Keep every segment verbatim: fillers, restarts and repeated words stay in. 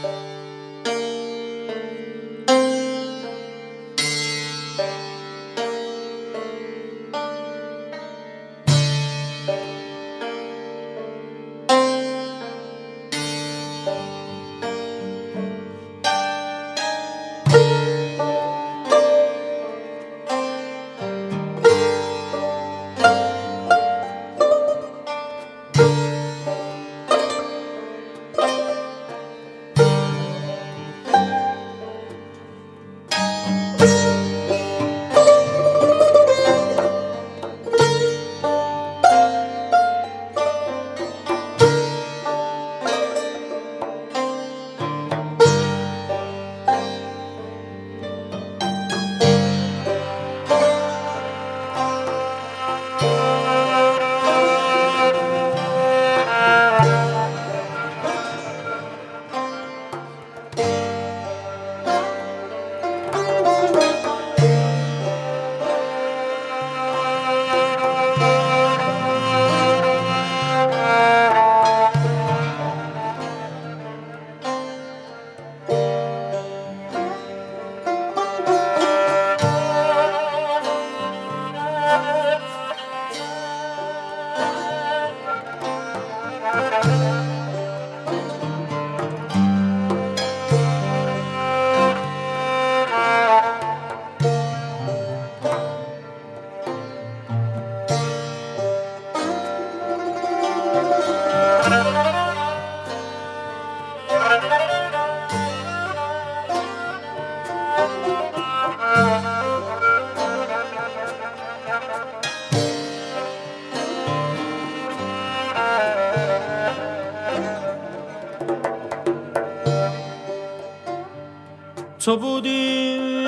تو بودی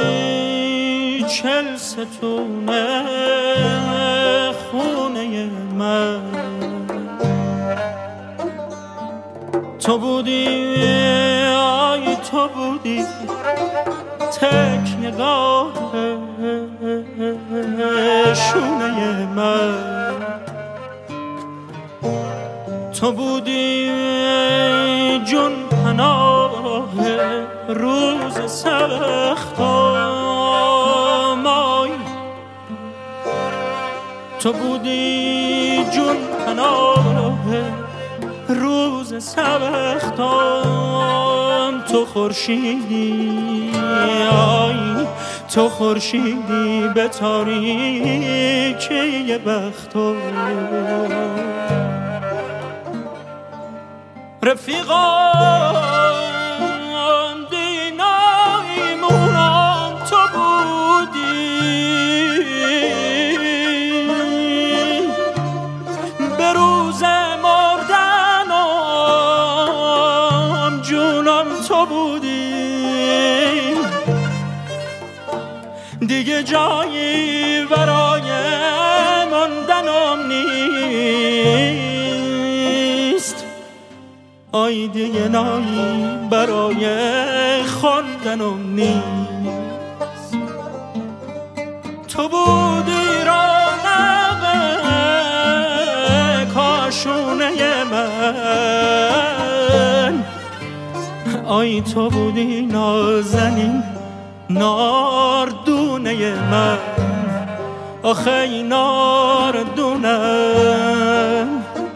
چل ستونه خونه من، تو بودی آی تو بودی تک نگاه شونه من، تو بودی جون پناه روز سختم، آی تو بودی جون پناه روز سختم، تو خورشیدی آی تو خورشیدی به تاریکی بختم، رفیقان دینایمونم تو بودی، به روز مردنم جونم تو بودی، دیگه جایی برای ماندنم نیست، آی دیگه نایی برای خواندنم نیست، تو بودی رونق کاشونه من، آی تو بودی نازنین ناردونه من، آخه ناردونم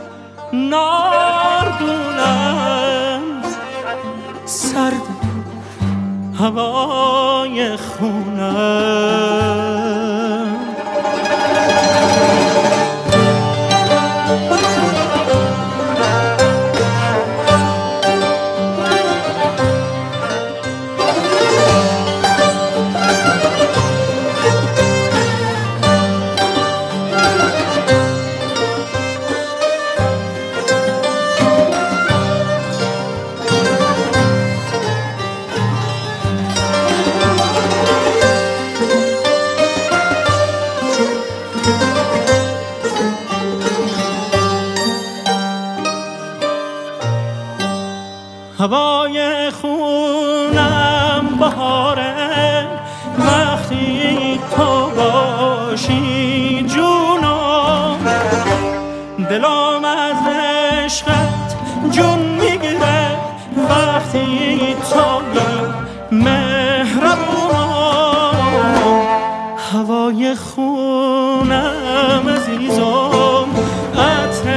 ناردونم سرد هوای خونم، هوای خونم بهاره وقتی تو باشی جونم، دلم از عشقت جون میگیره وقتی وقتی تو مهربونم هوای خونم عزیزم عطر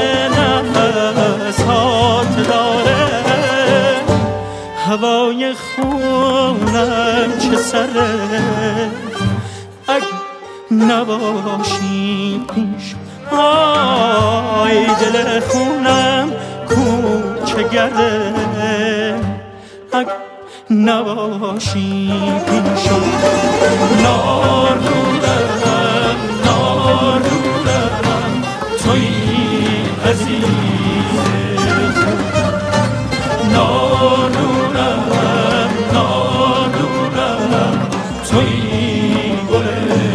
نفسات داره هوای خونم چه سره اگه نباشی پیش آی دل خونم کوچه گرده اگه نباشی پیشم ناردونم ناردونم توی عزیز ناردونم ناردونم توی گل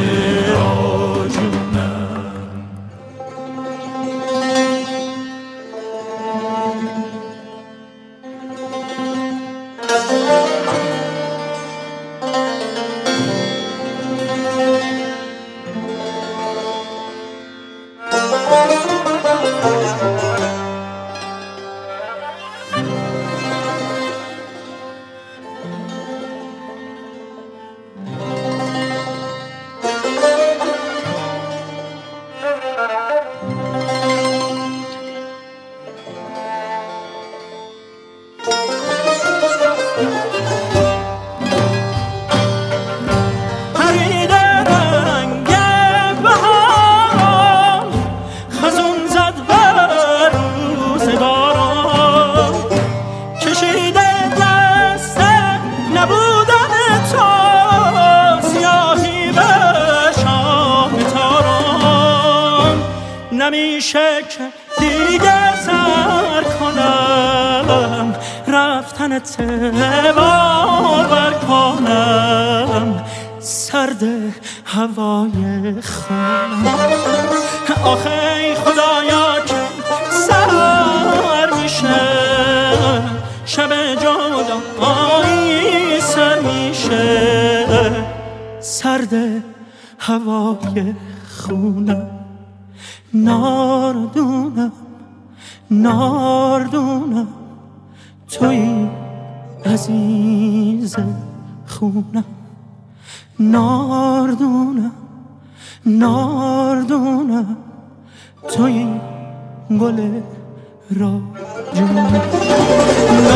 نمیشه که دیگه سر کنم رفتنت باور کنم سرد هوای خونم آخه خدایا که سر میشه شب جدایی سر میشه سرد هوای خونم ناردونم ناردونم توی عزیز خونم ناردونم ناردونم توی گل را جونم